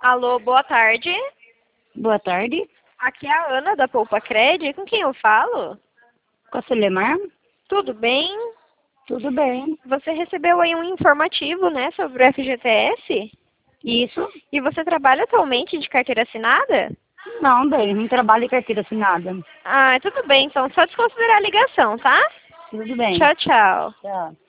Alô, boa tarde. Boa tarde. Aqui é a Ana da Poupa Cred. Com quem eu falo? Com a Celemar? Tudo bem? Tudo bem. Você recebeu aí um informativo, né, sobre o FGTS? Isso? E você trabalha atualmente de carteira assinada? Não, bem, não trabalho em carteira assinada. Ah, tudo bem, então só desconsiderar a ligação, tá? Tudo bem. Tchau, tchau. Tchau.